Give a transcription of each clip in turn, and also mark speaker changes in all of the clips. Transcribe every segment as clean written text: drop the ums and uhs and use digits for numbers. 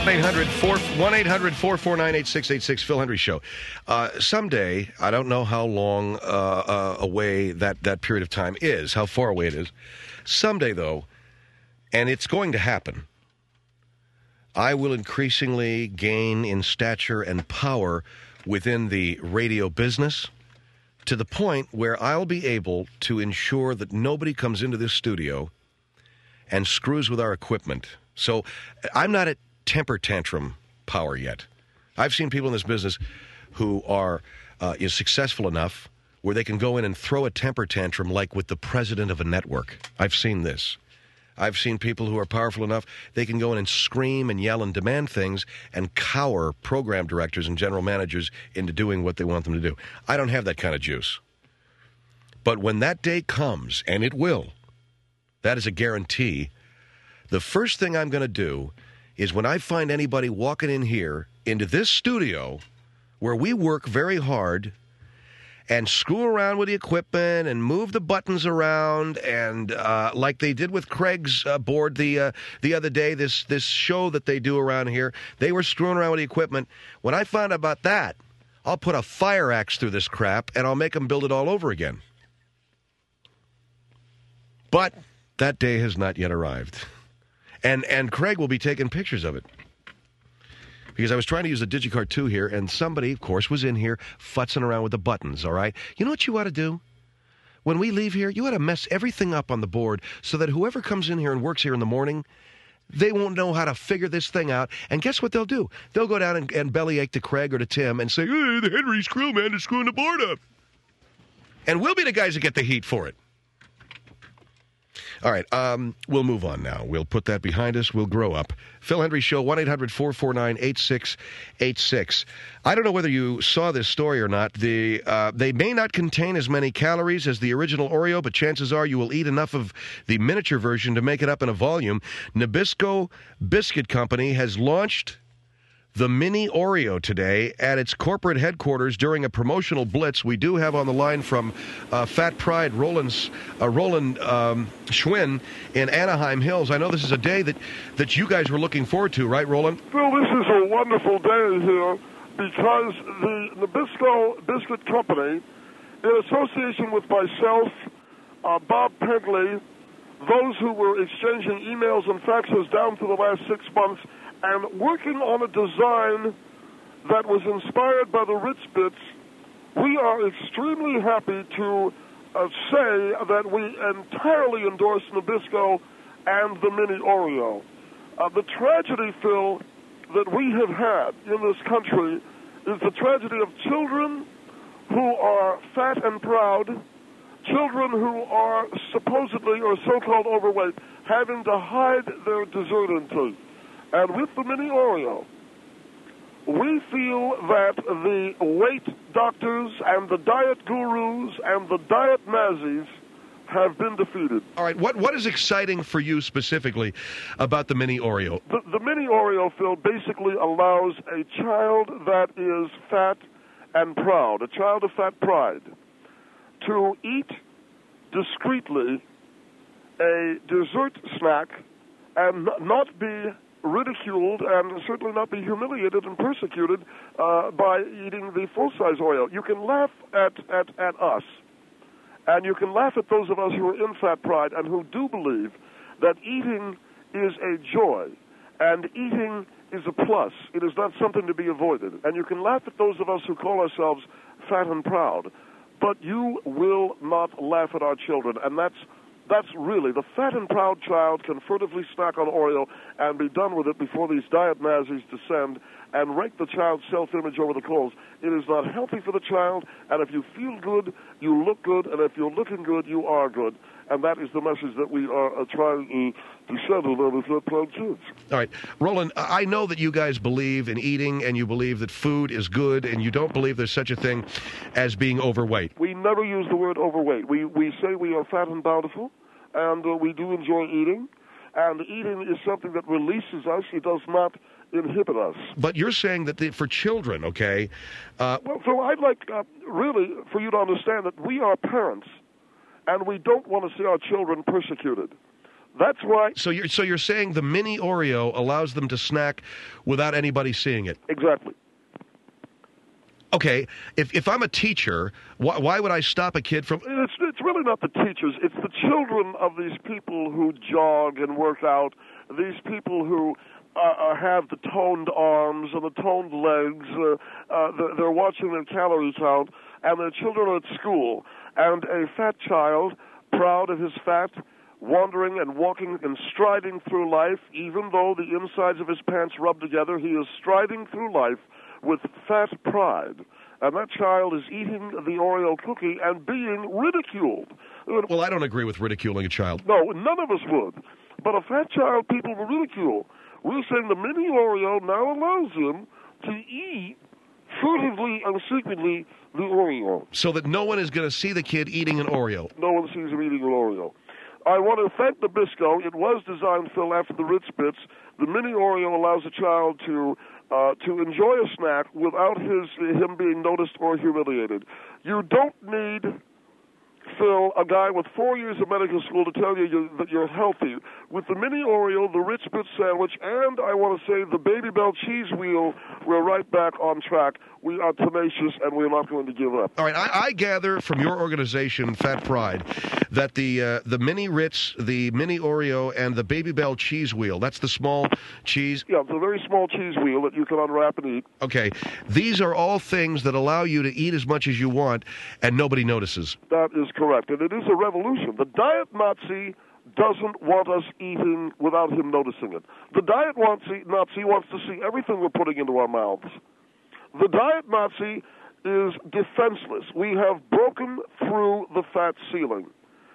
Speaker 1: 1-800-449-8686, Phil Hendry Show. Someday, I don't know how long away that period of time is, how far away it is. Someday, though, and it's going to happen, I will increasingly gain in stature and power within the radio business to the point where I'll be able to ensure that nobody comes into this studio and screws with our equipment. So I'm not at temper tantrum power yet. I've seen people in this business who are is successful enough where they can go in and throw a temper tantrum like with the president of a network. I've seen this. I've seen people who are powerful enough, they can go in and scream and yell and demand things and cower program directors and general managers into doing what they want them to do. I don't have that kind of juice. But when that day comes, and it will, that is a guarantee, the first thing I'm going to do is when I find anybody walking in here into this studio where we work very hard and screw around with the equipment and move the buttons around and like they did with Craig's board the other day, this show that they do around here, they were screwing around with the equipment. When I find out about that, I'll put a fire axe through this crap and I'll make them build it all over again. But that day has not yet arrived. And Craig will be taking pictures of it. Because I was trying to use the DigiCard 2 here, and somebody, of course, was in here futzing around with the buttons, all right? You know what you ought to do? When we leave here, you ought to mess everything up on the board so that whoever comes in here and works here in the morning, they won't know how to figure this thing out. And guess what they'll do? They'll go down and bellyache to Craig or to Tim and say, hey, the Henry Screw Man is screwing the board up. And we'll be the guys that get the heat for it. All right, we'll move on now. We'll put that behind us. We'll grow up. Phil Hendry Show, 1-800-449-8686. I don't know whether you saw this story or not. They may not contain as many calories as the original Oreo, but chances are you will eat enough of the miniature version to make it up in a volume. Nabisco Biscuit Company has launched the Mini Oreo today at its corporate headquarters during a promotional blitz. We do have on the line from Fat Pride, Roland Schwinn in Anaheim Hills. I know this is a day that you guys were looking forward to, right, Roland?
Speaker 2: Well, this is a wonderful day here because the Nabisco Biscuit Company, in association with myself, Bob Pentley, those who were exchanging emails and faxes down for the last 6 months, and working on a design that was inspired by the Ritz Bits, we are extremely happy to say that we entirely endorse Nabisco and the Mini Oreo. The tragedy, Phil, that we have had in this country is the tragedy of children who are fat and proud, children who are supposedly or so-called overweight, having to hide their dessert intake. And with the Mini Oreo, we feel that the weight doctors and the diet gurus and the diet Nazis have been defeated.
Speaker 1: All right, what is exciting for you specifically about the Mini Oreo?
Speaker 2: The Mini Oreo, Phil, basically allows a child that is fat and proud, a child of fat pride, to eat discreetly a dessert snack and not be ridiculed and certainly not be humiliated and persecuted by eating the full-size Oreo. You can laugh at us, and you can laugh at those of us who are in fat pride and who do believe that eating is a joy and eating is a plus. It is not something to be avoided. And you can laugh at those of us who call ourselves fat and proud, but you will not laugh at our children, and that's really, the fat and proud child can furtively snack on Oreo and be done with it before these diet Nazis descend and rake the child's self-image over the coals. It is not healthy for the child, and if you feel good, you look good, and if you're looking good, you are good. And that is the message that we are trying to send to them as proud kids.
Speaker 1: All right. Roland, I know that you guys believe in eating, and you believe that food is good, and you don't believe there's such a thing as being overweight.
Speaker 2: We never use the word overweight. We say we are fat and bountiful, and we do enjoy eating. And eating is something that releases us. It does not inhibit us.
Speaker 1: But you're saying that for children, okay?
Speaker 2: Well, so I'd like really for you to understand that we are parents, and we don't want to see our children persecuted. That's why.
Speaker 1: So you're saying the mini Oreo allows them to snack without anybody seeing it?
Speaker 2: Exactly.
Speaker 1: Okay, if I'm a teacher, why would I stop a kid from...
Speaker 2: It's really not the teachers. It's the children of these people who jog and work out, these people who have the toned arms and the toned legs. They're watching their calorie count, and their children are at school. And a fat child, proud of his fat, wandering and walking and striding through life, even though the insides of his pants rub together, he is striding through life with fat pride. And that child is eating the Oreo cookie and being ridiculed.
Speaker 1: Well, I don't agree with ridiculing a child.
Speaker 2: No, none of us would. But a fat child, people will ridicule. We're saying the mini Oreo now allows him to eat furtively and secretly the Oreo.
Speaker 1: So that no one is going to see the kid eating an Oreo.
Speaker 2: No one sees him eating an Oreo. I want to thank Nabisco. It was designed, Phil, after the Ritz Bits. The mini Oreo allows a child to enjoy a snack without him being noticed or humiliated. You don't need, Phil, a guy with 4 years of medical school to tell you that you're healthy. With the mini Oreo, the Ritz Bits sandwich, and I want to say the Baby Bell cheese wheel, we're right back on track. We are tenacious, and we're not going to give up.
Speaker 1: All right, I gather from your organization, Fat Pride, that the mini Ritz, the mini Oreo, and the Baby Bell cheese wheel, that's the small cheese?
Speaker 2: Yeah, it's a very small cheese wheel that you can unwrap and eat.
Speaker 1: Okay, these are all things that allow you to eat as much as you want, and nobody notices.
Speaker 2: That is correct, and it is a revolution. The Diet Nazi doesn't want us eating without him noticing it. The Diet Nazi wants to see everything we're putting into our mouths. The Diet Nazi is defenseless. We have broken through the fat ceiling.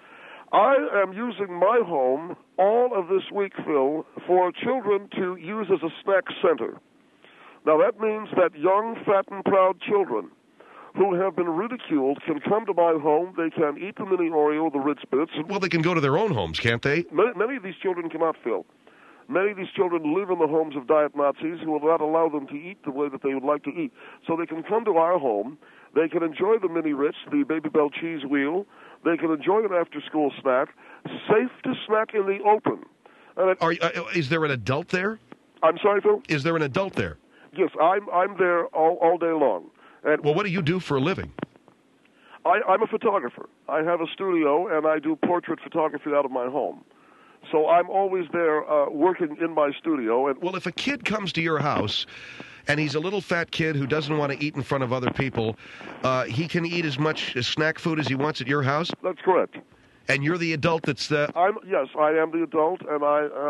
Speaker 2: I am using my home all of this week, Phil, for children to use as a snack center. Now, that means that young, fat, and proud children who have been ridiculed can come to my home. They can eat the mini Oreo, the Ritz Bits.
Speaker 1: Well, they can go to their own homes, can't they?
Speaker 2: Many of these children cannot, Phil. Many of these children live in the homes of Diet Nazis who will not allow them to eat the way that they would like to eat. So they can come to our home. They can enjoy the mini Ritz, the Baby Bell cheese wheel. They can enjoy an after-school snack, safe to snack in the open.
Speaker 1: Is there an adult there?
Speaker 2: I'm sorry, Phil?
Speaker 1: Is there an adult there?
Speaker 2: Yes, I'm there all day long. And
Speaker 1: well, what do you do for a living?
Speaker 2: I'm a photographer. I have a studio, and I do portrait photography out of my home. So I'm always there working in my studio. And
Speaker 1: well, if a kid comes to your house and he's a little fat kid who doesn't want to eat in front of other people, he can eat as much snack food as he wants at your house?
Speaker 2: That's correct.
Speaker 1: And you're the adult that's the...
Speaker 2: Yes, I am the adult, and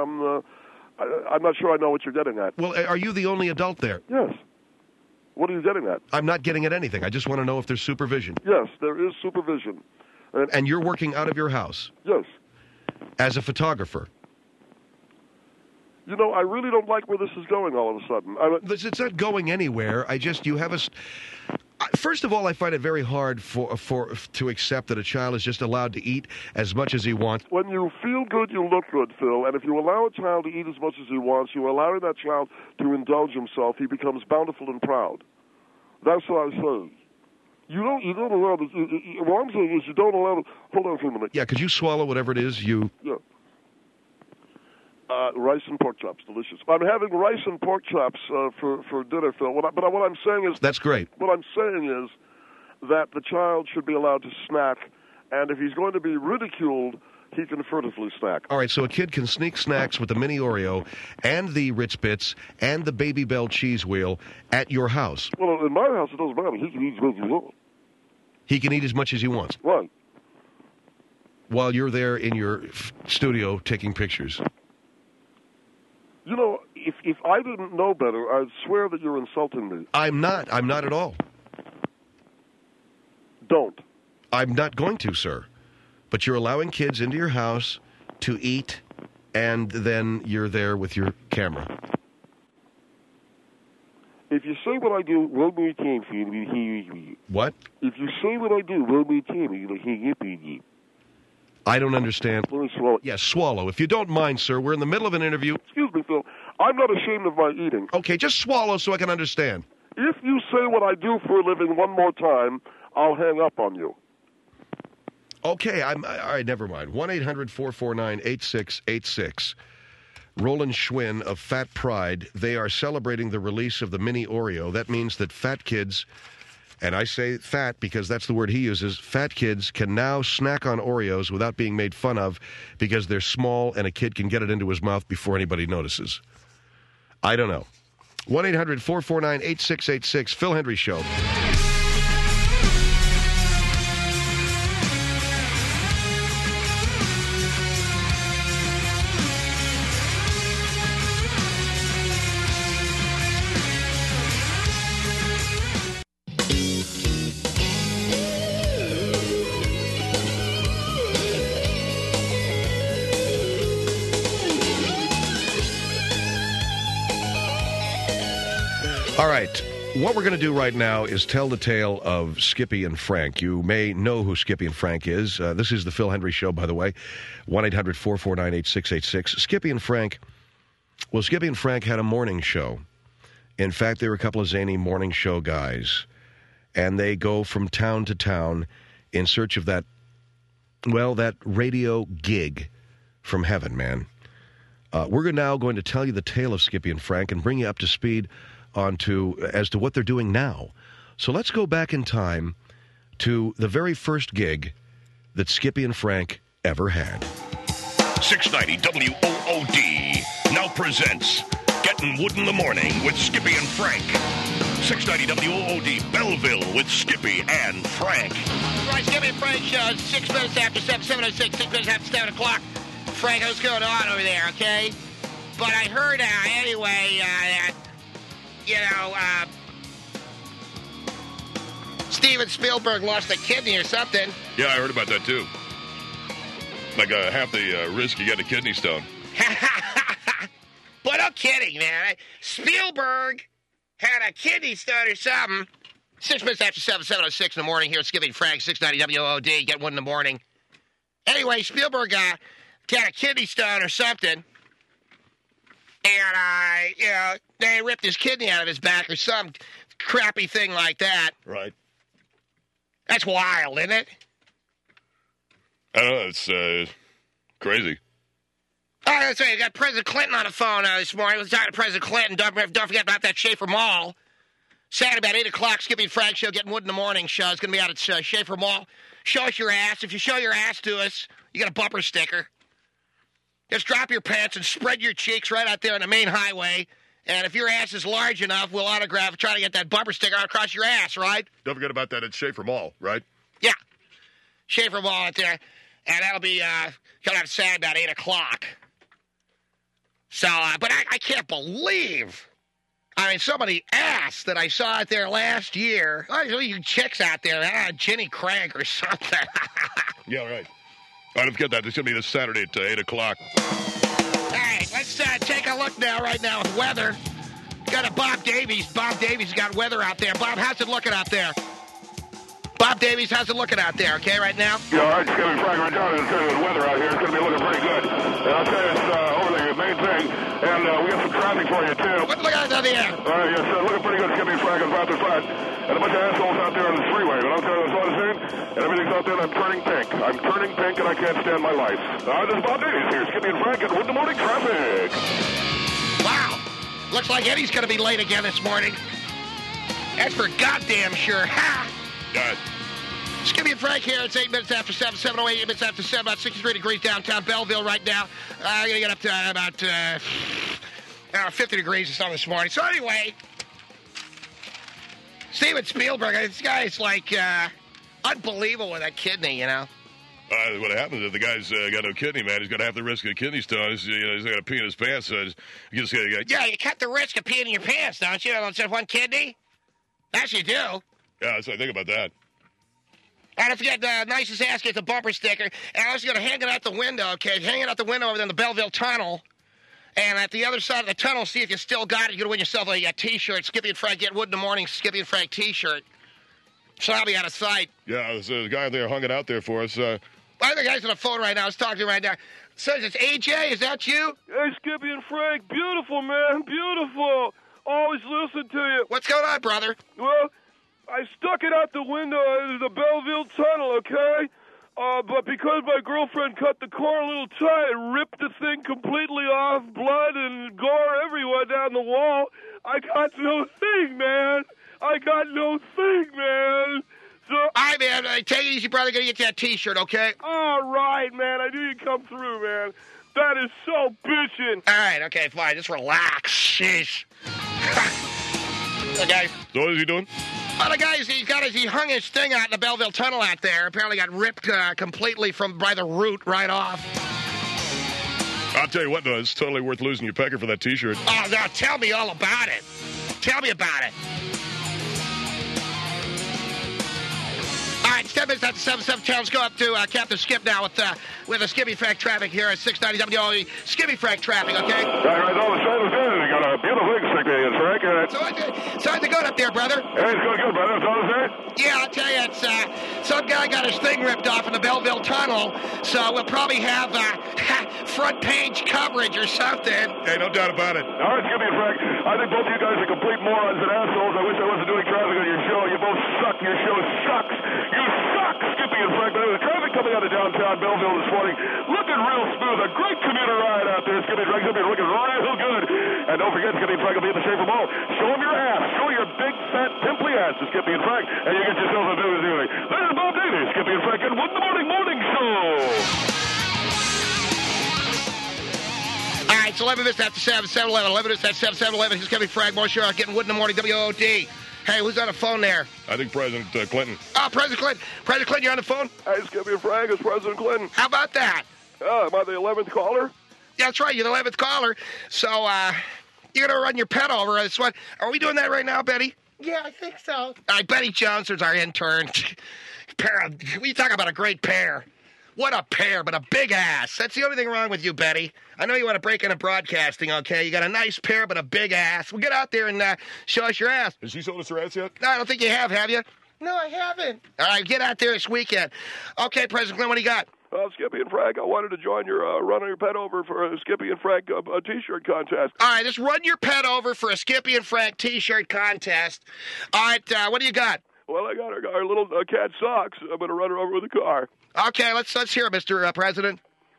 Speaker 2: I'm not sure I know what you're getting at.
Speaker 1: Well, are you the only adult there?
Speaker 2: Yes. What are you getting at?
Speaker 1: I'm not getting at anything. I just want to know if there's supervision.
Speaker 2: Yes, there is supervision.
Speaker 1: And you're working out of your house?
Speaker 2: Yes.
Speaker 1: As a photographer?
Speaker 2: You know, I really don't like where this is going all of a sudden.
Speaker 1: It's not going anywhere. You have a... First of all, I find it very hard to accept that a child is just allowed to eat as much as he wants.
Speaker 2: When you feel good, you look good, Phil. And if you allow a child to eat as much as he wants, you're allowing that child to indulge himself. He becomes bountiful and proud. That's what I say. You don't allow this. What I'm saying is you don't allow it. Hold on for a minute.
Speaker 1: Yeah, could you swallow whatever it is you...
Speaker 2: Yeah. Rice and pork chops, delicious. I'm having rice and pork chops for dinner, Phil. But what I'm saying is...
Speaker 1: That's great.
Speaker 2: What I'm saying is that the child should be allowed to snack, and if he's going to be ridiculed, he can furtively snack.
Speaker 1: All right, so a kid can sneak snacks with the mini Oreo and the Ritz Bits and the Baby Bell cheese wheel at your house.
Speaker 2: Well, in my house, it doesn't matter. He can eat as much as he wants.
Speaker 1: He can eat as much as he wants?
Speaker 2: Right.
Speaker 1: While you're there in your studio taking pictures.
Speaker 2: You know, if I didn't know better, I'd swear that you're insulting me.
Speaker 1: I'm not at all.
Speaker 2: Don't.
Speaker 1: I'm not going to, sir. But you're allowing kids into your house to eat, and then you're there with your camera.
Speaker 2: If you say what I do one more time, Phil,
Speaker 1: what?
Speaker 2: If you say what I do one more time, you'll hear it.
Speaker 1: I don't understand.
Speaker 2: Let me swallow.
Speaker 1: Yes, swallow. If you don't mind, sir, we're in the middle of an interview.
Speaker 2: Excuse me, Phil. I'm not ashamed of my eating.
Speaker 1: Okay, just swallow so I can understand.
Speaker 2: If you say what I do for a living one more time, I'll hang up on you.
Speaker 1: Okay, all right, never mind. 1-800-449-8686. Roland Schwinn of Fat Pride, they are celebrating the release of the mini Oreo. That means that fat kids, and I say fat because that's the word he uses, fat kids can now snack on Oreos without being made fun of because they're small and a kid can get it into his mouth before anybody notices. I don't know. 1-800-449-8686, Phil Hendrie Show. All right, what we're going to do right now is tell the tale of Skippy and Frank. You may know who Skippy and Frank is. This is the Phil Hendrie Show, by the way. 1-800-449-8686. Skippy and Frank had a morning show. In fact, they were a couple of zany morning show guys. And they go from town to town in search of that radio gig from heaven, man. We're now going to tell you the tale of Skippy and Frank and bring you up to speed as to what they're doing now. So let's go back in time to the very first gig that Skippy and Frank ever had.
Speaker 3: 690 WOOD now presents Getting Wood in the Morning with Skippy and Frank. 690 WOOD Belleville with Skippy and Frank.
Speaker 4: Right, Skippy and Frank show, 6 minutes after 7:06, 6 minutes after 7 o'clock. Frank, what's going on over there, okay? But I heard, anyway, that, Steven Spielberg lost a kidney or something.
Speaker 3: Yeah, I heard about that too. Like half the risk you get a kidney stone.
Speaker 4: But no kidding, man. Spielberg had a kidney stone or something. 6 minutes after 7:06 in the morning here at Skippy and Frank, 690 WOD, get one in the morning. Anyway, Spielberg had a kidney stone or something. And, they ripped his kidney out of his back or some crappy thing like that.
Speaker 3: Right.
Speaker 4: That's wild, isn't it?
Speaker 3: I don't know. It's crazy.
Speaker 4: Oh, that's right. You got President Clinton on the phone this morning. Let's talk to President Clinton. Don't forget about that Schaefer Mall. Saturday about 8 o'clock, Skippy and Frank show, Getting Wood in the Morning show. It's going to be out at Schaefer Mall. Show us your ass. If you show your ass to us, you get a bumper sticker. Just drop your pants and spread your cheeks right out there on the main highway. And if your ass is large enough, we'll try to get that bumper sticker out across your ass, right?
Speaker 3: Don't forget about that at Schaefer Mall, right?
Speaker 4: Yeah. Schaefer Mall out there. And that'll be coming out Saturday about 8 o'clock. So, but I can't believe, some of the ass that I saw out there last year. Oh, you chicks out there, Jenny Craig or something.
Speaker 3: Yeah, right. Don't forget that. It's going to be this Saturday at 8 o'clock.
Speaker 4: All right, let's take a look right now with weather. Got a Bob Davies. Bob Davies got weather out there. Bob, how's it looking out there? Bob Davies, how's it looking out there, okay, right now?
Speaker 2: Yeah, all right, Skippy and Frank, right down. It's going to be weather out here. It's going to be looking pretty good. And I'll tell you, it's over the main thing. And we got some traffic for you, too.
Speaker 4: Look out down the air.
Speaker 2: All right, yes, looking pretty good, Skippy and Frank, about the front. And a bunch of assholes out there on the freeway. But I'll tell you, that's what I'm saying. And everything's out there, and I'm turning pink. I'm turning pink, and I can't stand my life. This is Bob Davies here. Skippy and Frank, and Wood in the Morning traffic.
Speaker 4: Wow. Looks like Eddie's going to be late again this morning. That's for goddamn sure. Ha!
Speaker 3: God.
Speaker 4: Skippy and Frank here. It's 8 minutes after 7, 7:08, 8 minutes after 7, about 63 degrees downtown Belleville right now. I'm going to get up to about 50 degrees or something this morning. So anyway, Steven Spielberg, this guy's like unbelievable with that kidney, you know.
Speaker 3: What happens if the guy's got no kidney, man? He's going to have the risk of a kidney stone. He's got to pee in his pants. So you
Speaker 4: cut the risk of peeing in your pants, don't you? Instead of one kidney? Yes, you do.
Speaker 3: Yeah, so I think about that.
Speaker 4: And don't forget the nicest ass gets a bumper sticker. And I was going to hang it out the window, okay? Hang it out the window over there in the Belleville Tunnel. And at the other side of the tunnel, see if you still got it. You're going to win yourself a T-shirt. Skippy and Frank, Get Wood in the Morning, Skippy and Frank T-shirt. So I'll be out of sight.
Speaker 3: Yeah, there's a guy there hung it out there for us.
Speaker 4: I think the guy's on the phone right now. I was talking to him right now. Says it's AJ. Is that you?
Speaker 2: Hey, Skippy and Frank. Beautiful, man. Beautiful. Always listen to you.
Speaker 4: What's going on, brother?
Speaker 2: Well, I stuck it out the window of the Belleville Tunnel, okay? But because my girlfriend cut the car a little tight and ripped the thing completely off, blood and gore everywhere down the wall, I got no thing, man. So,
Speaker 4: All right, man. Take it easy, brother. Gonna get you that T-shirt, okay?
Speaker 2: all right, man. I knew you'd come through, man. That is so bitchin'.
Speaker 4: All right, okay, fine. Just relax. Sheesh. Okay.
Speaker 3: So what is he doing?
Speaker 4: Well, the guy, he hung his thing out in the Belleville Tunnel out there. Apparently got ripped completely by the root right off.
Speaker 3: I'll tell you what, though, it's totally worth losing your pecker for that T-shirt.
Speaker 4: Oh, now tell me all about it. Tell me about it. All right, 10 minutes after 7 let's go up to Captain Skip now with the Skippy Frank traffic here at 690 WOE. Skippy Frank traffic, okay?
Speaker 2: Right, all the sun is good. You got a beautiful experience, Frank.
Speaker 4: So how's it going up there, brother?
Speaker 2: Hey, it's going good, brother. That's all I'm saying.
Speaker 4: Yeah, I'll tell you, it's some guy got his thing ripped off in the Belleville Tunnel, so we'll probably have front page coverage or something.
Speaker 3: Hey, no doubt about it.
Speaker 2: All right, Skippy and Frank. I think both of you guys are complete morons and assholes. I wish I wasn't doing traffic on your show. You both suck. Your show sucks. You suck, Skippy and Frank. But the traffic coming out of downtown Belleville this morning, looking real smooth. A great commuter ride out there, Skippy and Frank. Skippy looking real good. And don't forget, Skippy and Frank will be in the Schaefer Mall. Show them your ass. Show your big, fat, pimply ass to Skippy and Frank, and you get yourself a visit doing. This is Bob Daly, Skippy and Frank, and Wood in the Morning Show.
Speaker 4: All right, so 11 minutes after 7-11. 11 minutes after 7-11. He's Skippy Frank. More sure getting Wood in the Morning, WOD. Hey, who's on the phone there?
Speaker 3: I think President Clinton.
Speaker 4: Oh, President Clinton. President Clinton, you're on the phone?
Speaker 2: Hey, Skippy and Frank, it's President Clinton.
Speaker 4: How about that?
Speaker 2: Am I the 11th caller?
Speaker 4: Yeah, that's right. You're the 11th caller. So, you're going to run your pet over. Are we doing that right now, Betty?
Speaker 5: Yeah, I think so.
Speaker 4: All right, Betty Jones is our intern. We talk about a great pair. What a pair, but a big ass. That's the only thing wrong with you, Betty. I know you want to break into broadcasting, okay? You got a nice pair, but a big ass. Well, get out there and show us your ass.
Speaker 3: Has she shown us her ass yet?
Speaker 4: No, I don't think you have you?
Speaker 5: No, I haven't.
Speaker 4: All right, get out there this weekend. Okay, President Clinton, what do you got?
Speaker 2: Skippy and Frank, I wanted to join your run on your pet over for a Skippy and Frank a T-shirt contest.
Speaker 4: All right, just run your pet over for a Skippy and Frank T-shirt contest. All right, what do you got?
Speaker 2: Well, I got our little cat Socks. I'm going to run her over with a car.
Speaker 4: Okay, let's hear it, Mr. President.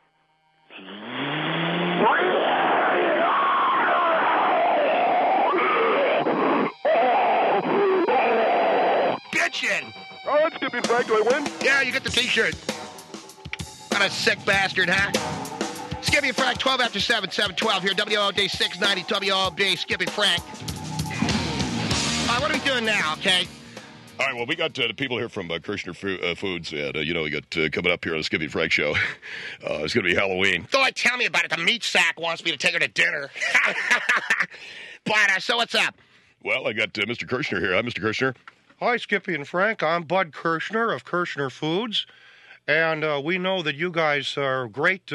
Speaker 4: Bitchin'!
Speaker 2: All right, Skippy and Frank, do I win?
Speaker 4: Yeah, you get the T-shirt. What a sick bastard, huh? Skippy and Frank, 12 after 7, 7:12 here, WOD 690, WOD, Skippy Frank. All right, what are we doing now, okay?
Speaker 3: All right, well, we got the people here from Kirshner Foods, and, we got coming up here on the Skippy Frank Show. It's going to be Halloween.
Speaker 4: Don't tell me about it. The meat sack wants me to take her to dinner. But, so what's up?
Speaker 3: Well, I got Mr. Kirshner here. Hi, Mr. Kirshner.
Speaker 6: Hi, Skippy and Frank. I'm Bud Kirshner of Kirshner Foods, and we know that you guys are great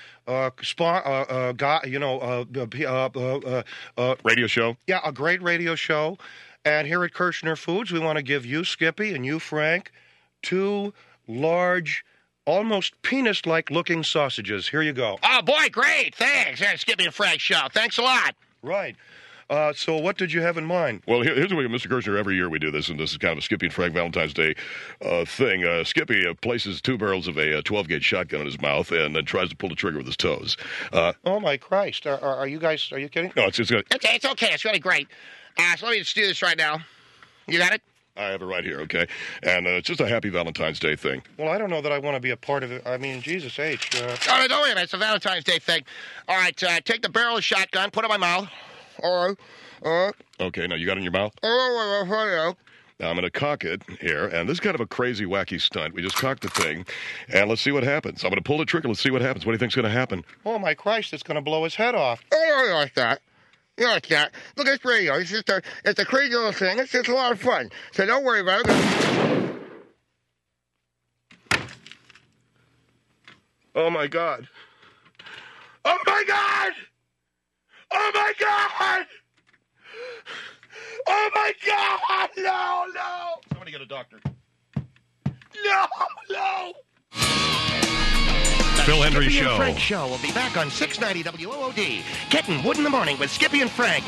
Speaker 3: Radio show.
Speaker 6: Yeah, a great radio show. And here at Kirshner Foods, we want to give you, Skippy, and you, Frank, 2 large, almost penis-like looking sausages. Here you go.
Speaker 4: Oh, boy, great. Thanks. Yeah, Skippy and Frank show. Thanks a lot.
Speaker 6: Right. So what did you have in mind?
Speaker 3: Well, here's what we do, Mr. Kirshner. Every year we do this, and this is kind of a Skippy and Frank Valentine's Day thing. Skippy places 2 barrels of a 12-gauge shotgun in his mouth and then tries to pull the trigger with his toes.
Speaker 6: Oh, my Christ. Are you kidding?
Speaker 3: No, it's good.
Speaker 4: It's okay. It's really great. So let me just do this right now. You got it?
Speaker 3: I have it right here, okay? And it's just a happy Valentine's Day thing.
Speaker 6: Well, I don't know that I want to be a part of it. I mean, Jesus H.
Speaker 4: Oh, no, don't worry about it. It's a Valentine's Day thing. All right, take the barrel of the shotgun, put it in my mouth.
Speaker 3: Okay, now you got it in your mouth? Now I'm going to cock it here, and this is kind of a crazy, wacky stunt. We just cocked the thing, and let's see what happens. I'm going to pull the trigger. Let's see what happens. What do you think's going to happen?
Speaker 6: Oh, my Christ, it's going to blow his head off.
Speaker 4: Oh, you like that. You like that. Look, it's radio. It's just it's a crazy little thing. It's just a lot of fun. So don't worry about it.
Speaker 6: Oh, my God.
Speaker 4: Oh, my God! Oh, my God! Oh, my God! No!
Speaker 3: Somebody get a doctor.
Speaker 4: No!
Speaker 1: Phil Hendry
Speaker 4: Skippy
Speaker 1: Show.
Speaker 4: and Frank Show will be back on 690 WOOD. Getting Wood in the Morning with Skippy and Frank.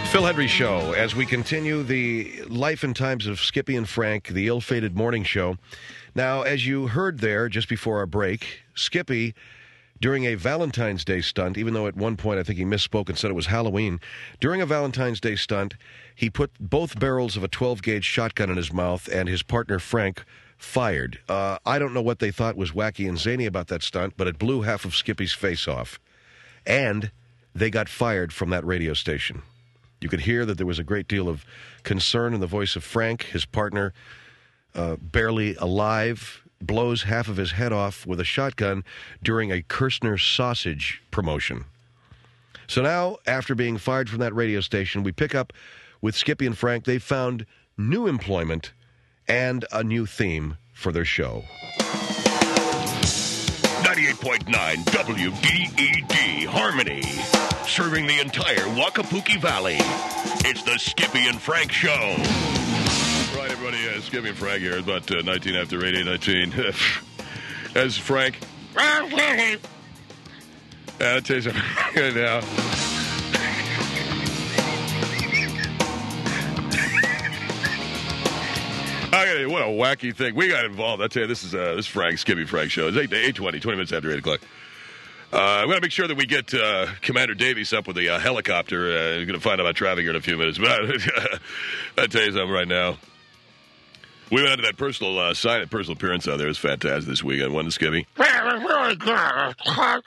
Speaker 1: Phil Hendry Show, as we continue the life and times of Skippy and Frank, the ill-fated morning show. Now, as you heard there just before our break, Skippy, during a Valentine's Day stunt, even though at one point I think he misspoke and said it was Halloween, during a Valentine's Day stunt, he put both barrels of a 12-gauge shotgun in his mouth, and his partner, Frank, fired. I don't know what they thought was wacky and zany about that stunt, but it blew half of Skippy's face off. And they got fired from that radio station. You could hear that there was a great deal of concern in the voice of Frank. His partner, barely alive, blows half of his head off with a shotgun during a Kirshner sausage promotion. So now, after being fired from that radio station, we pick up with Skippy and Frank. They found new employment and a new theme for their show.
Speaker 3: 98.9 WDED Harmony, serving the entire Wakapuki Valley. It's the Skippy and Frank Show.
Speaker 7: Right, everybody, Skippy and Frank here. It's about 19 after 8:19. As Frank. I'll tell you something right now. What a wacky thing. We got involved. I'll tell you, this is Frank, Skippy Frank Show. It's 8:20, 20 minutes after 8 o'clock. I'm going to make sure that we get Commander Davies up with the helicopter. We're going to find out about traffic here in a few minutes. But I'll tell you something right now. We went out to that personal appearance out there. It was fantastic this weekend, wasn't it, Skippy?
Speaker 4: Really good.
Speaker 7: All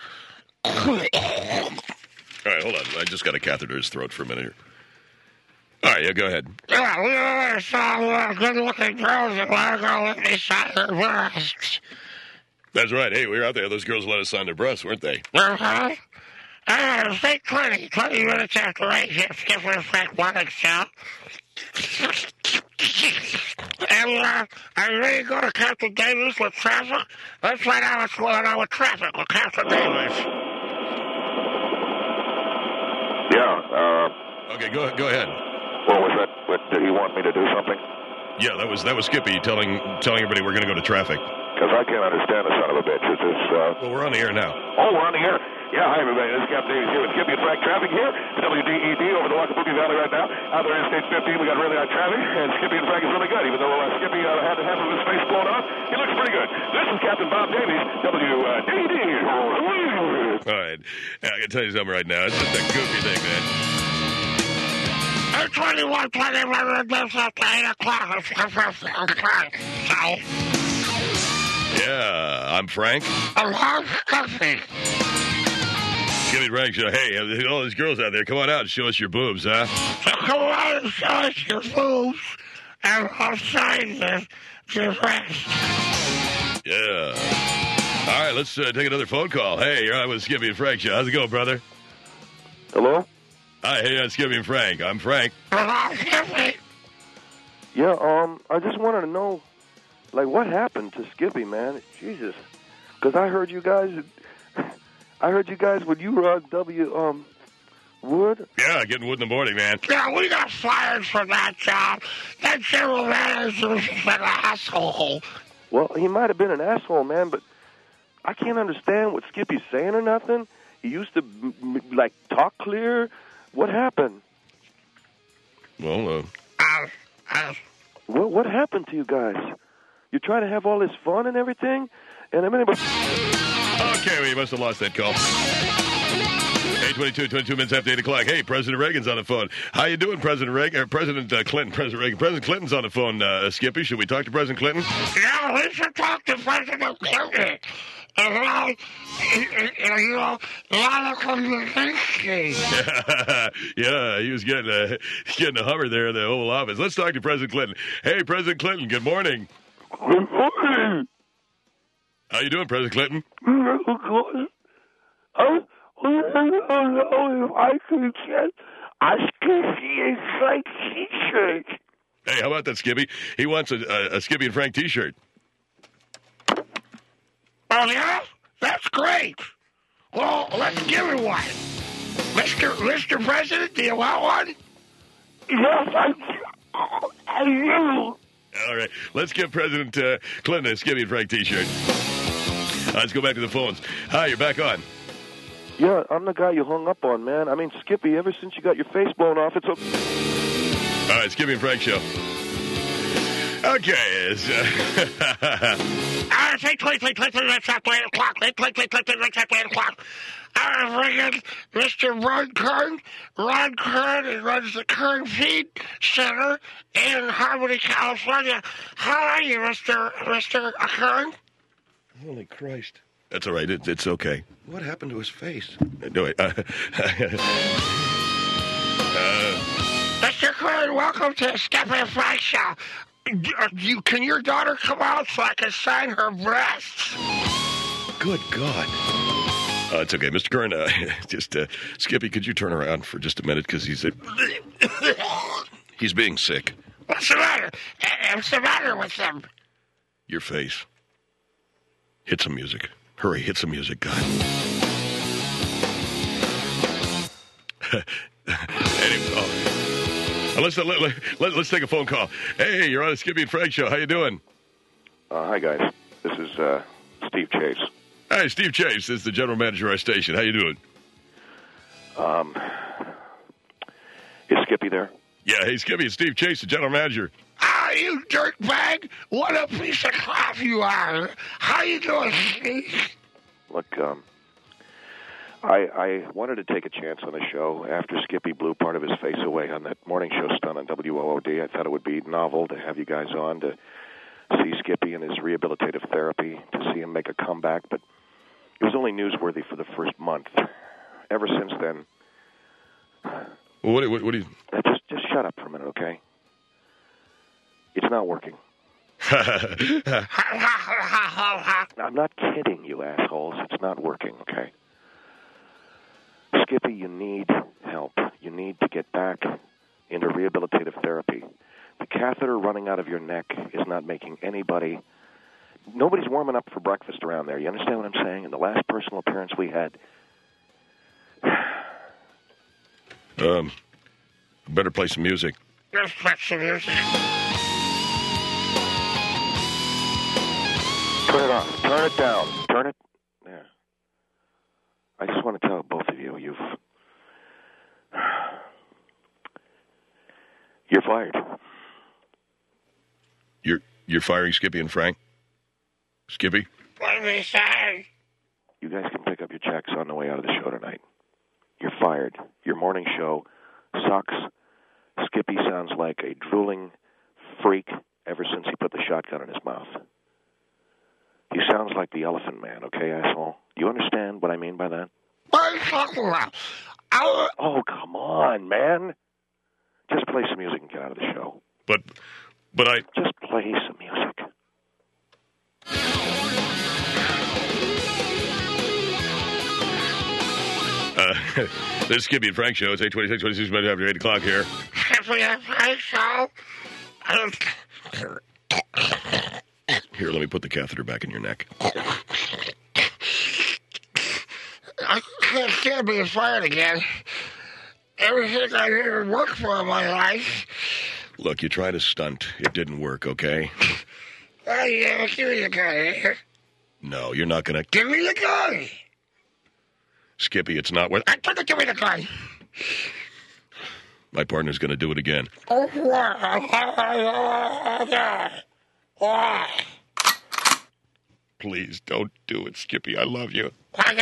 Speaker 7: right, hold on. I just got a catheter in his throat for a minute here. All right, yeah, go ahead.
Speaker 4: Yeah, we saw good-looking girls that want to go let me sign their breasts.
Speaker 7: That's right. Hey, we were out there. Those girls let us sign their breasts, weren't they?
Speaker 4: Uh-huh. Say 20 minutes after 8, Skipper and Frank wanted so. And are you ready to go to Captain Davies with traffic? Let's find out what's going on with traffic with Captain Davies.
Speaker 2: Yeah,
Speaker 7: Okay, go ahead.
Speaker 2: what was that? Did he want me to do something?
Speaker 7: Yeah, that was Skippy telling everybody we're going to go to traffic.
Speaker 2: Because I can't understand the son of a bitch. Is this,
Speaker 7: Well, we're on the air now.
Speaker 2: Oh, we're on the air. Yeah, hi, everybody. This is Captain Davies here with Skippy and Frank traffic here at WDED over the Wakapuki Valley right now. Out there in State 15, we got really hot traffic, and Skippy and Frank is really good. Even though Skippy had half of his face blown off, he looks pretty good. This is Captain Bob Davies, WDED.
Speaker 7: All right. I can tell you something right now. It's just a goofy thing, man.
Speaker 4: 21, 21 minutes after 8 o'clock. So,
Speaker 7: Yeah, I'm Frank.
Speaker 4: I'm Skippy.
Speaker 7: Skippy Frank Show. Hey, all those girls out there, come on out and show us your boobs, huh?
Speaker 4: So come on and show us your boobs, and I'll sign your breast.
Speaker 7: Yeah. All right, let's take another phone call. Hey, you're on with Skippy and Frank Show. How's it going, brother?
Speaker 2: Hello?
Speaker 7: Hi, hey, I'm Skippy and Frank. I'm Frank.
Speaker 4: I'm Skippy.
Speaker 2: Yeah, I just wanted to know, like, what happened to Skippy, man? Jesus. Because I heard you guys when you were on Wood.
Speaker 7: Yeah, getting wood in the morning, man.
Speaker 4: Yeah, we got fired from that job. That general manager was an asshole.
Speaker 2: Well, he might have been an asshole, man, but I can't understand what Skippy's saying or nothing. He used to, like, talk clear. What happened?
Speaker 7: Well,
Speaker 2: What happened to you guys? You try to have all this fun and everything, and I mean,
Speaker 7: okay, well, you must have lost that call. 8:22, 22 minutes after 8 o'clock. Hey, President Reagan's on the phone. How you doing, President Reagan? President Clinton, President Reagan. President Clinton's on the phone, Skippy. Should we talk to President Clinton?
Speaker 4: Yeah, we should talk to President Clinton.
Speaker 7: Yeah, he was getting a Hummer there in the Oval Office. Let's talk to President Clinton. Hey, President Clinton, good morning.
Speaker 2: Good morning.
Speaker 7: How you doing, President Clinton?
Speaker 2: I don't know if I could get a Skippy and Frank t-shirt.
Speaker 7: Hey, how about that, Skippy? He wants a Skippy and Frank t-shirt.
Speaker 4: Oh, yeah? That's great. Well, let's give him one. Mr. President, do you want one?
Speaker 2: Yes, I do.
Speaker 7: All right, let's give President Clinton a Skippy and Frank t-shirt. Let's go back to the phones. Hi, you're back on.
Speaker 2: Yeah, I'm the guy you hung up on, man. I mean, Skippy, ever since you got your face blown off, it's okay.
Speaker 7: All right, Skippy and Frank show. Okay, it's...
Speaker 4: Say click, let's have 8 o'clock. Click, let's have 8 o'clock. I'm ringing Mr. Ron Kern. Ron Kern, he runs the Kern Feed Center in Harmony, California. How are you, Mr. Kern?
Speaker 1: Holy Christ.
Speaker 7: That's all right. It's okay.
Speaker 1: What happened to his face?
Speaker 7: Do it.
Speaker 4: Mr. Kern, welcome to the Skippy and Frank show. Can your daughter come out so I can sign her breasts?
Speaker 1: Good God.
Speaker 7: It's okay. Mr. Kern, just, Skippy, could you turn around for just a minute? Because he's being sick.
Speaker 4: What's the matter? What's the matter with him?
Speaker 7: Your face. Hit some music. Hurry, hit some music, God. Let's take a phone call. Hey, you're on the Skippy and Frank show. How you doing?
Speaker 2: Hi, guys. This is Steve Chase.
Speaker 7: Hi, Steve Chase. This is the general manager of our station. How you doing?
Speaker 2: Is Skippy there?
Speaker 7: Yeah, hey, Skippy, it's Steve Chase, the general manager.
Speaker 4: Ah, you dirtbag! What a piece of crap you are! How you doing, Steve?
Speaker 2: Look, I wanted to take a chance on the show after Skippy blew part of his face away on that morning show stunt on WOOD. I thought it would be novel to have you guys on to see Skippy and his rehabilitative therapy, to see him make a comeback, but it was only newsworthy for the first month. Ever since then...
Speaker 7: Well, what do you...
Speaker 2: Just shut up for a minute, okay? It's not working. I'm not kidding, you assholes. It's not working, okay? Skippy, you need help. You need to get back into rehabilitative therapy. The catheter running out of your neck is not making anybody... Nobody's warming up for breakfast around there. You understand what I'm saying? And the last personal appearance we had...
Speaker 7: Better play some music.
Speaker 4: Let's play some music.
Speaker 2: Turn it off. Turn it down. Turn it... There. I just want to tell both of you, you're fired.
Speaker 7: You're firing Skippy and Frank? Skippy?
Speaker 4: What did he say?
Speaker 2: You guys can pick up your checks on the way out of the show tonight. You're fired. Your morning show sucks. Skippy sounds like a drooling freak ever since he put the shotgun in his mouth. He sounds like the Elephant Man, okay, asshole? You understand what I mean by that?
Speaker 4: What are you talking about?
Speaker 2: Oh, come on, man. Just play some music and get out of the show.
Speaker 7: But I...
Speaker 2: Just play some music.
Speaker 7: This is Skippy and Frank show. It's 8:26, 26 minutes after 8 o'clock here.
Speaker 4: Skippy and Frank show?
Speaker 7: Here, let me put the catheter back in your neck.
Speaker 4: I can't stand being fired again. Everything I ever worked for in my life.
Speaker 7: Look, you tried a stunt. It didn't work, okay?
Speaker 4: Oh, yeah, give me the gun.
Speaker 7: No, you're not going to...
Speaker 4: Give me the gun.
Speaker 7: Skippy, it's not worth...
Speaker 4: I told you to give me the gun.
Speaker 7: My partner's going to do it again. Please, don't do it, Skippy. I love you.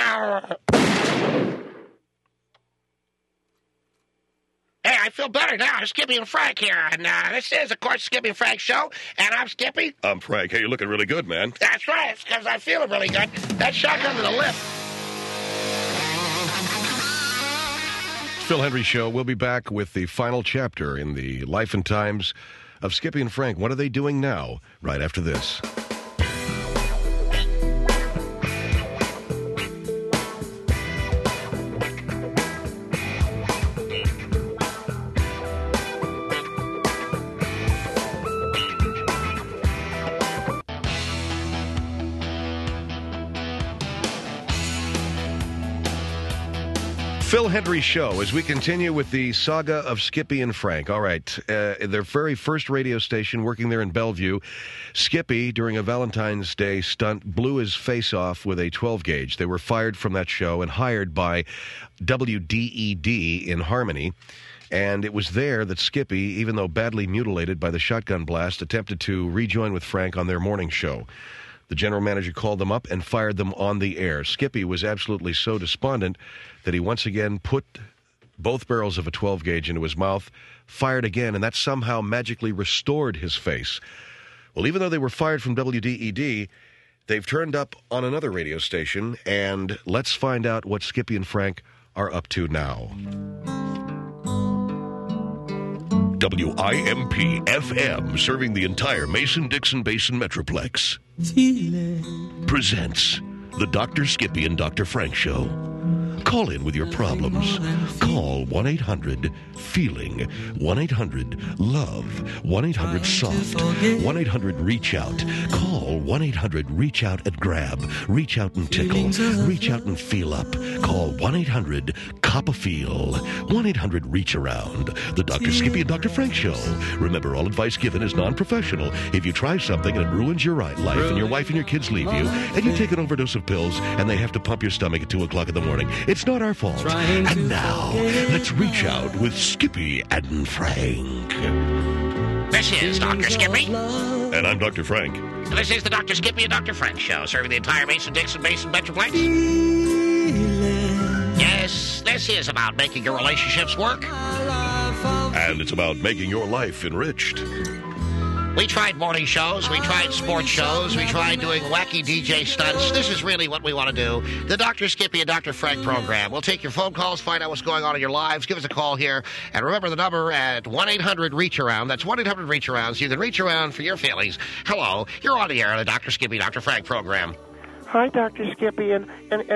Speaker 4: Hey, I feel better now. It's Skippy and Frank here. And this is, of course, Skippy and Frank show. And I'm Skippy.
Speaker 7: I'm Frank. Hey, you're looking really good, man.
Speaker 4: That's right. It's because I feel really good. That shotgun to the lip.
Speaker 1: Phil Hendrie Show. We'll be back with the final chapter in the life and times of Skippy and Frank. What are they doing now? Right after this. Phil Hendry Show, as we continue with the saga of Skippy and Frank. All right, their very first radio station working there in Bellevue, Skippy, during a Valentine's Day stunt, blew his face off with a 12-gauge. They were fired from that show and hired by WDED in Harmony. And it was there that Skippy, even though badly mutilated by the shotgun blast, attempted to rejoin with Frank on their morning show. The general manager called them up and fired them on the air. Skippy was absolutely so despondent that he once again put both barrels of a 12-gauge into his mouth, fired again, and that somehow magically restored his face. Well, even though they were fired from WDED, they've turned up on another radio station, and let's find out what Skippy and Frank are up to now.
Speaker 3: WIMP FM, serving the entire Mason-Dixon Basin Metroplex, presents the Dr. Skippy and Dr. Frank Show. Call in with your problems. Call 1-800-FEELING, 1-800-LOVE, 1-800-SOFT, 1-800-REACH-OUT. Call 1-800-REACH-OUT and grab, reach out and tickle, reach out and feel up. Call 1-800-COP-A-FEEL, 1-800-REACH-AROUND. The Dr. Skippy and Dr. Frank Show. Remember, all advice given is non-professional. If you try something and it ruins your life and your wife and your kids leave you, and you take an overdose of pills and they have to pump your stomach at 2 o'clock in the morning, it's not our fault. And now, let's reach out with Skippy and Frank.
Speaker 4: This is Dr. Skippy.
Speaker 3: And I'm Dr. Frank.
Speaker 4: And this is the Dr. Skippy and Dr. Frank Show, serving the entire Mason-Dixon Basin Metroplex. Yes, this is about making your relationships work.
Speaker 3: And it's about making your life enriched.
Speaker 4: We tried morning shows, we tried sports shows, we tried doing wacky DJ stunts. This is really what we want to do. The Dr. Skippy and Dr. Frank program. We'll take your phone calls, find out what's going on in your lives. Give us a call here. And remember the number at 1-800-REACH-AROUND. That's 1-800-REACH-AROUND. So you can reach around for your feelings. Hello, you're on the air on the Dr. Skippy, Dr. Frank program.
Speaker 5: Hi, Dr. Skippy, and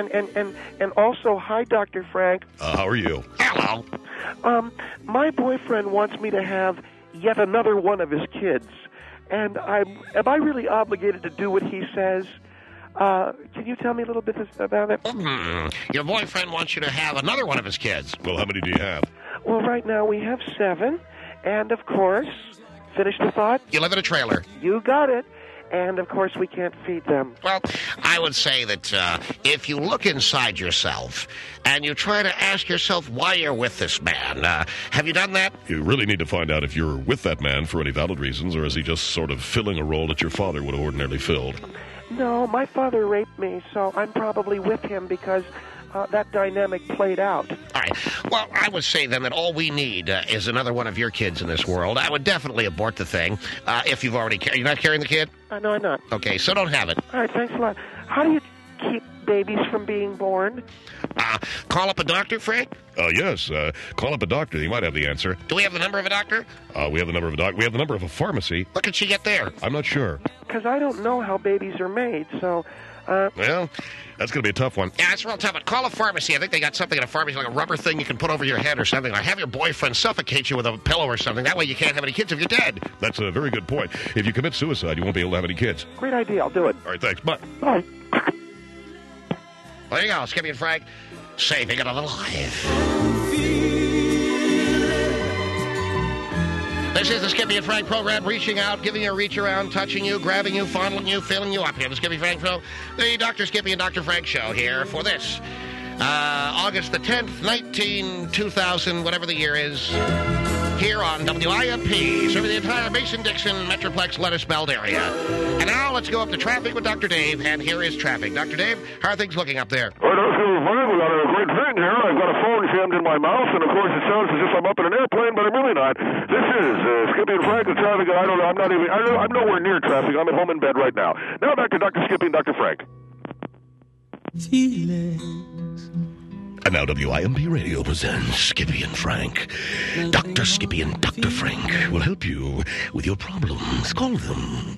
Speaker 5: also hi, Dr. Frank.
Speaker 3: How are you?
Speaker 4: Hello.
Speaker 5: My boyfriend wants me to have yet another one of his kids, and am I really obligated to do what he says? Can you tell me a little bit about it?
Speaker 4: Your boyfriend wants you to have another one of his kids.
Speaker 3: Well, how many do you have?
Speaker 5: Well, right now we have 7, and of course, finish the thought?
Speaker 4: You live in a trailer.
Speaker 5: You got it. And, of course, we can't feed them.
Speaker 4: Well, I would say that if you look inside yourself and you try to ask yourself why you're with this man, have you done that?
Speaker 3: You really need to find out if you're with that man for any valid reasons, or is he just sort of filling a role that your father would have ordinarily filled?
Speaker 5: No, my father raped me, so I'm probably with him because that dynamic played out.
Speaker 4: All right. Well, I would say then that all we need is another one of your kids in this world. I would definitely abort the thing if you've already... You're not carrying the kid?
Speaker 5: No, I'm not.
Speaker 4: Okay, so don't have it.
Speaker 5: All right, thanks a lot. How do you keep babies from being born?
Speaker 4: Call up a doctor, Frank?
Speaker 3: Yes. Call up a doctor. He might have the answer.
Speaker 4: Do we have the number of a doctor?
Speaker 3: We have the number of a doctor. We have the number of a pharmacy.
Speaker 4: What can she get there?
Speaker 3: I'm not sure.
Speaker 5: Because I don't know how babies are made, so...
Speaker 3: Well, that's going to be a tough one.
Speaker 4: Yeah, it's real tough. But call a pharmacy. I think they got something in a pharmacy, like a rubber thing you can put over your head or something. Or have your boyfriend suffocate you with a pillow or something. That way you can't have any kids if you're dead.
Speaker 3: That's a very good point. If you commit suicide, you won't be able to have any kids.
Speaker 5: Great idea. I'll do it.
Speaker 3: All right, thanks. Bye.
Speaker 5: Bye.
Speaker 4: Well, there you go. Skippy and Frank, saving another life. This is the Skippy and Frank program, reaching out, giving you a reach around, touching you, grabbing you, fondling you, filling you up here. The Skippy Frank Show, the Dr. Skippy and Dr. Frank Show here for this. August the 10th, 2000, whatever the year is, here on WIMP, serving the entire Mason-Dixon Metroplex Lettuce Belt area. And now let's go up to traffic with Dr. Dave, and here is traffic. Dr. Dave, how are things looking up there?
Speaker 2: Well, Dr. Frank, we got a great thing here. I've got a phone jammed in my mouth, and of course it sounds as if I'm up in an airplane, but I'm really not. This is Skippy and Frank, the traffic. I don't know. I'm nowhere near traffic. I'm at home in bed right now. Now back to Dr. Skippy and Dr. Frank.
Speaker 3: And now WIMP Radio presents Skippy and Frank. Dr. Skippy and Dr. Frank will help you with your problems. Call them.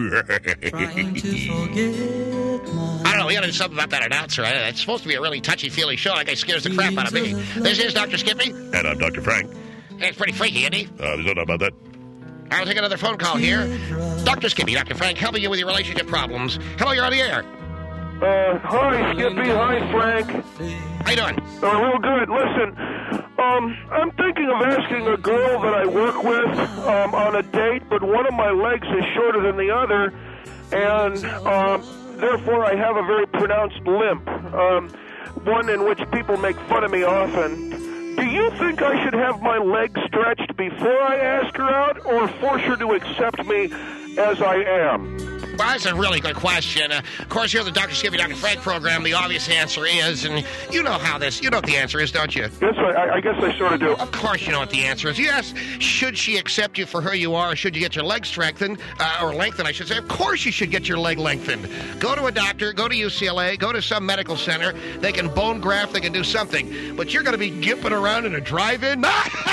Speaker 4: I don't know, we got to do something about that announcer. It's supposed to be a really touchy-feely show. That guy scares the crap out of me. This is Dr. Skippy.
Speaker 3: And I'm Dr. Frank.
Speaker 4: Hey, it's pretty freaky, isn't he?
Speaker 3: There's no doubt about that.
Speaker 4: I'll take another phone call here. Dr. Skippy, Dr. Frank, helping you with your relationship problems. Hello, you're on the air.
Speaker 2: Hi, Skippy. Hi, Frank.
Speaker 4: How you doing?
Speaker 2: Real good. Listen, I'm thinking of asking a girl that I work with on a date, but one of my legs is shorter than the other, and therefore I have a very pronounced limp, one in which people make fun of me often. Do you think I should have my legs stretched before I ask her out, or force her to accept me as I am?
Speaker 4: Well, that's a really good question. Of course, here on the Dr. Skippy, Dr. Frank program, the obvious answer is, and you know what the answer is, don't you?
Speaker 2: Yes, I guess I sort of do.
Speaker 4: Of course you know what the answer is. Yes, should she accept you for who you are, or should you get your leg strengthened, or lengthened, I should say? Of course you should get your leg lengthened. Go to a doctor, go to UCLA, go to some medical center. They can bone graft, they can do something. But you're going to be gimping around in a drive-in?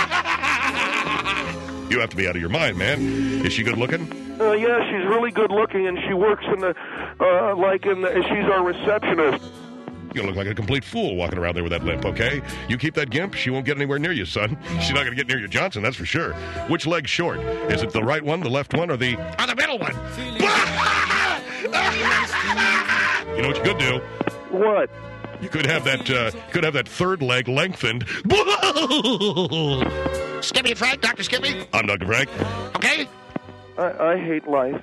Speaker 7: You have to be out of your mind, man. Is she good looking?
Speaker 2: Yeah, she's really good looking, and she works in the, she's our receptionist.
Speaker 7: You look like a complete fool walking around there with that limp, okay? You keep that gimp, she won't get anywhere near you, son. She's not going to get near your Johnson, that's for sure. Which leg's short? Is it the right one, the left one, or the...
Speaker 4: Or the middle one.
Speaker 7: You know what you could do?
Speaker 2: What?
Speaker 7: You could have that third leg lengthened.
Speaker 4: Skippy and Frank, Dr. Skippy?
Speaker 7: I'm Dr. Frank.
Speaker 4: Okay?
Speaker 2: I hate life.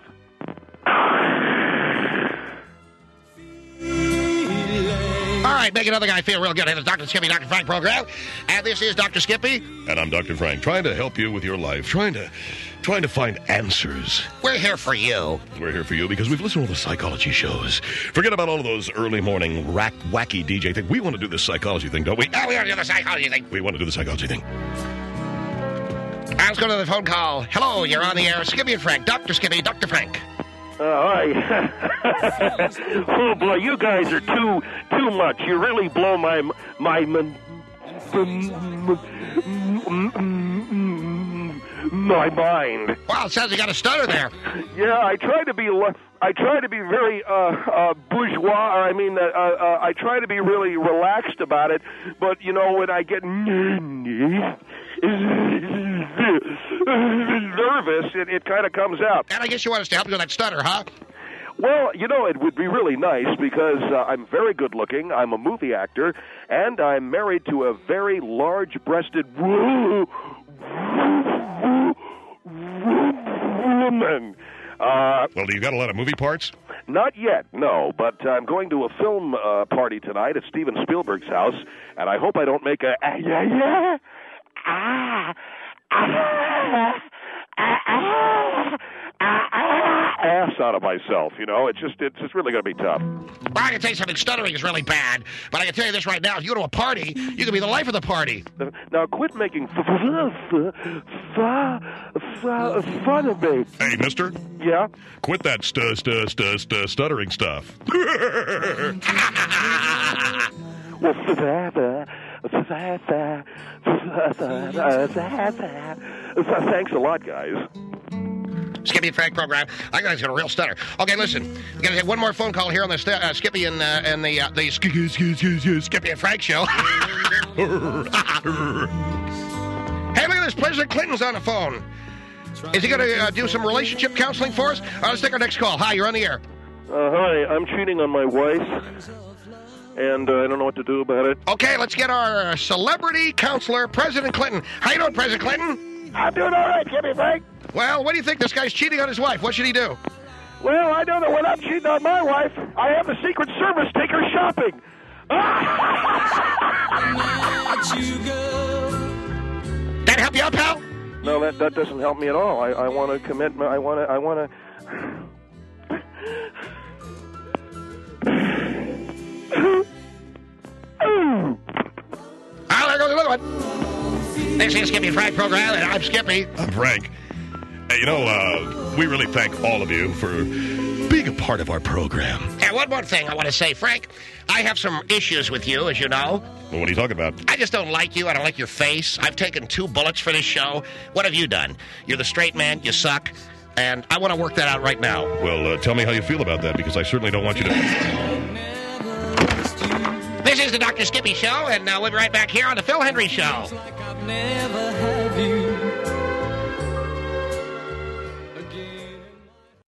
Speaker 4: All right, make another guy feel real good. It's Dr. Skippy, Dr. Frank program. And this is Dr. Skippy.
Speaker 7: And I'm Dr. Frank, trying to help you with your life, trying to find answers.
Speaker 4: We're here for you.
Speaker 7: We're here for you because we've listened to all the psychology shows. Forget about all of those early morning wacky DJ things. We want to do this psychology thing, don't we?
Speaker 4: Oh, we want to do the psychology thing.
Speaker 7: We want to do the psychology thing.
Speaker 4: Let's go to the phone call. Hello, you're on the air. Skippy and Frank. Dr. Skippy, Dr. Frank.
Speaker 2: Hi. Oh, boy, you guys are too much. You really blow my mind.
Speaker 4: Wow, it sounds like you got a stutter there.
Speaker 2: Yeah, I try to be very bourgeois. I try to be really relaxed about it. But you know, when I get nervous, it kind of comes out.
Speaker 4: And I guess you want us to help you with that stutter, huh?
Speaker 2: Well, you know, it would be really nice because I'm very good looking, I'm a movie actor, and I'm married to a very large-breasted woman.
Speaker 7: Well, do you got a lot of movie parts?
Speaker 2: Not yet, no, but I'm going to a film party tonight at Steven Spielberg's house, and I hope I don't make ass out of myself, you know. It's just really going to be tough.
Speaker 4: Well, I can tell you something. Stuttering is really bad. But I can tell you this right now. If you go to a party, you can be the life of the party.
Speaker 2: Now, quit making fun of me.
Speaker 7: Hey, mister.
Speaker 2: Yeah?
Speaker 7: Quit that stuttering stuff.
Speaker 2: Well, thanks a lot, guys.
Speaker 4: Skippy and Frank program. I guys got a real stutter. Okay, listen. We're going to have one more phone call here on the Skippy and the Skippy and Frank show. Hey, look at this. President Clinton's on the phone. Is he going to do some relationship counseling for us? Let's take our next call. Hi, you're on the air.
Speaker 2: Hi, I'm cheating on my wife, and I don't know what to do about it.
Speaker 4: Okay, let's get our celebrity counselor, President Clinton. How you doing, President Clinton?
Speaker 2: I'm doing all right, Skippy Frank.
Speaker 4: Well, what do you think? This guy's cheating on his wife. What should he do?
Speaker 2: Well, I know that when I'm cheating on my wife, I have the Secret Service take her shopping.
Speaker 4: That help you out, pal?
Speaker 2: No, that doesn't help me at all. I want to commit. I want to.
Speaker 4: There goes another one. This is Skippy Frank program, and I'm Skippy.
Speaker 7: I'm Frank. Hey, you know, we really thank all of you for being a part of our program.
Speaker 4: And one more thing I want to say, Frank. I have some issues with you, as you know.
Speaker 7: Well, what are you talking about?
Speaker 4: I just don't like you. I don't like your face. I've taken 2 bullets for this show. What have you done? You're the straight man. You suck. And I want to work that out right now.
Speaker 7: Well, tell me how you feel about that, because I certainly don't want you to...
Speaker 4: This is the Dr. Skippy Show, and we'll be right back here on the Phil Hendry Show.